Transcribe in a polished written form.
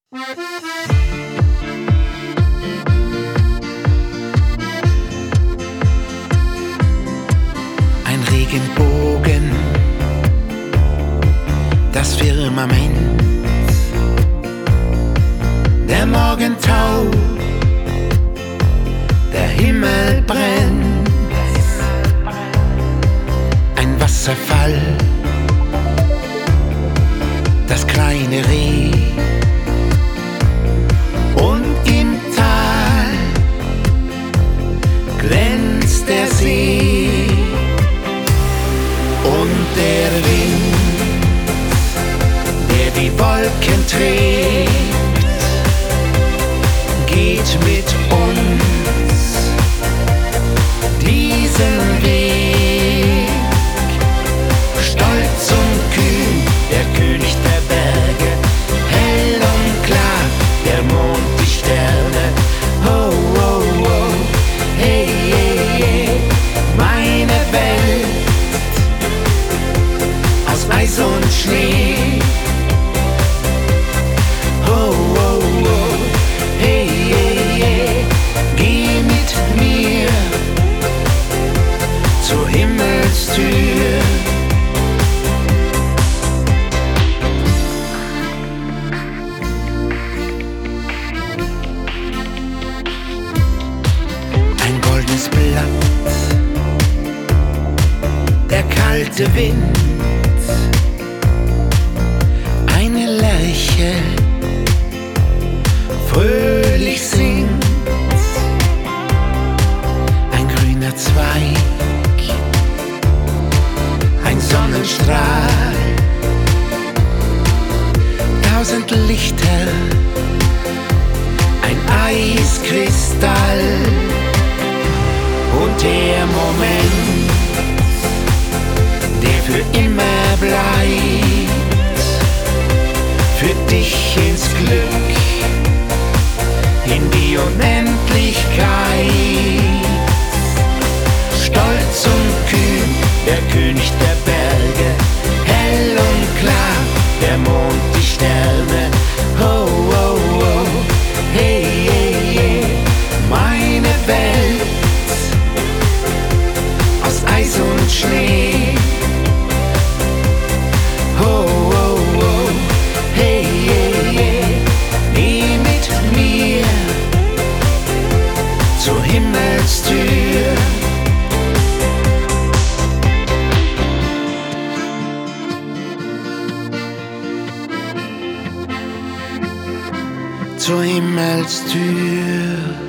Ein Regenbogen, das Firmament, der Morgentau, der Himmel brennt, ein Wasserfall, das kleine Reh und im Tal glänzt der See und der Wind, der die Wolken trägt, geht mit uns diesen Weg. Stolz und kühn, der König der Berge, hell und klar, der Mond, die Sterne. Oh, oh, oh, hey, hey, hey, meine Welt aus Eis und Schnee. Oh, oh, oh, hey, hey, hey, geh mit mir zur Himmelstür. Ein goldenes Blatt, der kalte Wind, eine Lerche fröhlich singt, ein grüner Zweig, ein Sonnenstrahl, 1000 Lichter, ein Eiskristall und der Moment, der für immer bleibt, für dich ins Glück, in die Unendlichkeit. Stolz und kühn, der König der Berge, hell und klar, der Mond, die Sterne. Oh, oh, oh, hey, hey, hey, meine Welt aus Eis und Schnee. Oh, oh, oh, hey, hey, hey, geh mit mir zur Himmelstür. Zur Himmelstür.